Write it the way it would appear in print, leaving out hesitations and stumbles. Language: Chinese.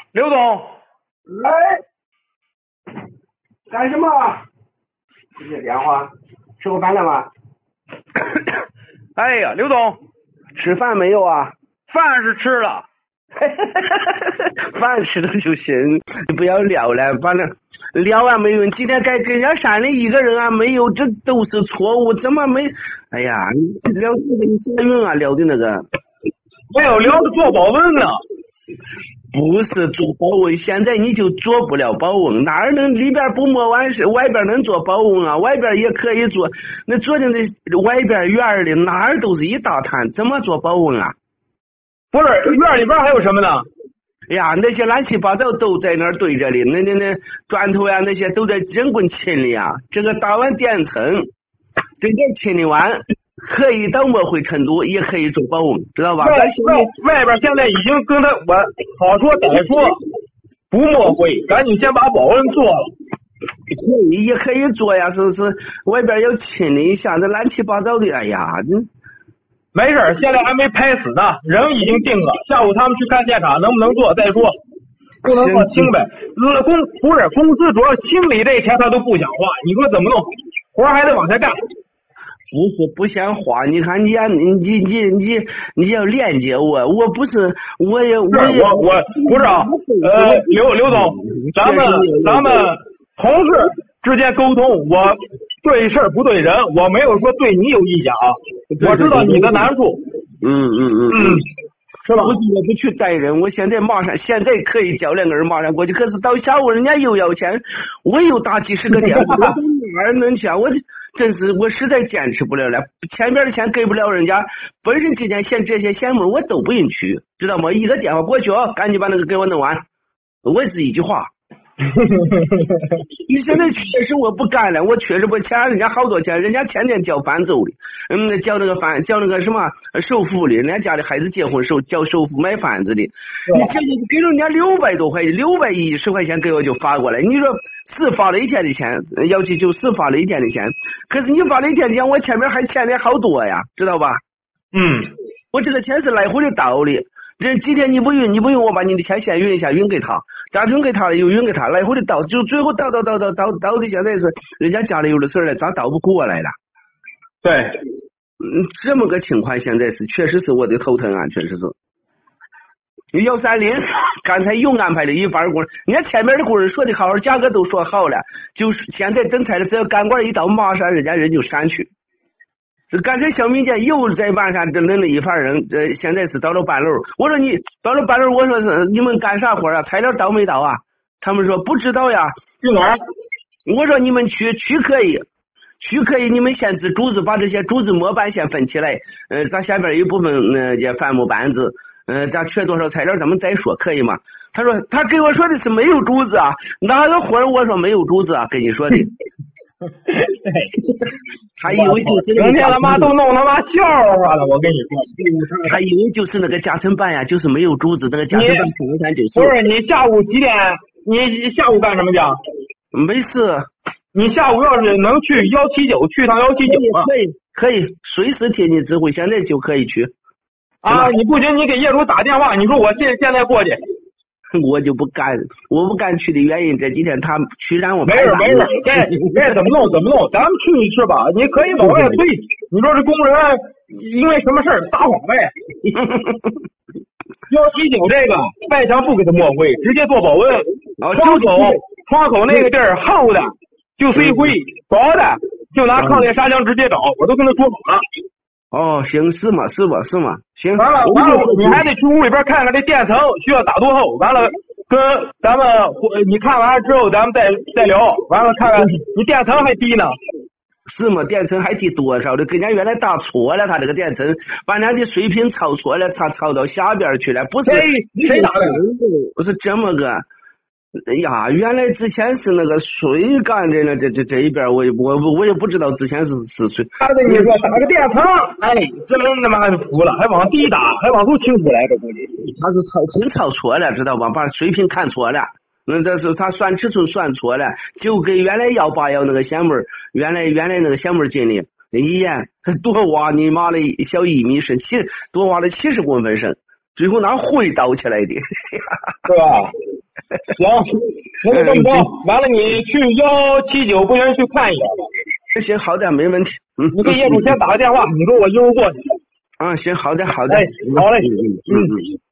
刘总， 哎，干什么？接电话，吃过饭了吗？ 哎呀，刘总， 吃饭没有啊？ 饭是吃了， 饭吃了就行，你不要聊了，反正聊完没用。今天该跟人家山里一个人啊没有，这都是错误，怎么没？哎呀，聊这个你啥用啊？聊的那个没有聊的做保温呢。 不是做保温，现在你就做不了保温，哪儿能里边不摸完事，外边能做保温啊？外边也可以做，那做的那外边院里哪儿都是一大滩，怎么做保温啊？ 不是，院里边还有什么呢？ 哎呀，那些乱七八糟都在那儿堆着的，那砖头呀，那些都在人工清理啊。这个打完垫层，这个清理完，可以到抹灰程度，也可以做保温，知道吧？ 外边现在已经跟他我好说歹说不抹灰，赶紧先把保温做了。 也可以做呀，是外边要清理一下，这乱七八糟的，哎呀， 没事，现在还没拍死呢，人已经定了。下午他们去看现场，能不能做再说，不能做清呗。公司主要清理这钱他都不想花，你说怎么弄？活还得往下干。 不是不像话，你看你要链接我不是我不是啊，刘总，咱们同事之间沟通，我对事不对人，我没有说对你有意见啊，我知道你的难处，是吧？ 我不去带人，我现在可以叫2个人马上过去，可是到下午人家又要钱，我又打几十个电话，哪儿能去啊？我实在坚持不了了，前边的钱给不了人家，本身这些项目我都不允许，知道吗？一个电话过去哦，赶紧把那个给我弄完，我是一句话。你现在确实我不干了，我确实不欠人家好多钱，人家天天交饭走的，交那个什么首付的，人家家里孩子结婚时候交首付买房子的，你这给人家600多块，610块钱给我就发过来，你说是发了一天的钱，要去就是发了一天的钱，可是你发了一天的钱，我前面还欠的好多呀，知道吧？我这个钱是来回的到的。这几天你不运，我把你的钱先运一下，运给他，再运给他了，又运给他，来回的倒，就最后倒的，现在是人家家里有的事儿了，咋倒不过来了？ 对， 这么个情况，现在是确实是我的头疼啊，确实是。130，刚才又安排了一番工人，人家前面的工人说的好，价格都说好了，就是现在等菜的，只要钢管一到，马上人家人就上去。这刚才小民间又在晚上整了一番人，现在是到了半楼。我说你到了半楼，我说是你们干啥活啊？材料到没到啊？他们说不知道呀。 去哪儿？ 我说你们去可以，你们先支柱子，把这些柱子模板先分起来，咱下边一部分这帆木板子，咱缺多少材料咱们再说，可以吗？他说他给我说的是没有柱子啊，哪个活我说没有柱子啊，跟你说的。他以为就是明天他妈都弄他妈笑话了，我跟你说， 他以为就是那个夹层板呀，就是没有柱子，那个夹层板不是你下午几点？你下午干什么去？ 没事。 你下午要是能去179，去趟179啊？ 可以，随时听你指挥，现在就可以去。 啊，你不行，你给业主打电话，你说我现在过去。 我就不敢，我不敢去的原因，这几天他去让我没事，该怎么弄，咱们去是吧？你可以往外推，你说这工人因为什么事儿撒谎呗？179这个外墙不给他抹灰，直接做保温，窗口那个地儿厚的就飞灰，薄的就拿抗裂砂浆直接找，我都跟他说好了。 哦，行，是吗？行。 完了，你还得去屋里边看看这垫层需要打多厚。完了，跟咱们你看完了之后，咱们再聊。完了，看看你垫层还低呢。 是吗？垫层还低多少的？跟人家原来打错了，他这个垫层把人家的水平抄错了，抄到下边去了，不是谁打的？ 不是这么个。哎呀，原来之前是那个水干的呢，这一边我也不知道之前是水。 他跟你说打个垫层，哎，真他妈的服了，还往低打，还往后倾出来，这估计他是抄错了，知道吧？把水平看错了。这是他算尺寸算错了，就跟原来180那个线门，原来那个线门进的一样，多挖你妈的小1米深，多挖了70公分深，最后拿灰倒起来的， 对吧？ 行，那就这么着。完了，你去179不行去看一眼吧。 行，好的，没问题。 你给业主先打个电话，你说我一会儿过去。 行，好的，好的。 哎，好嘞。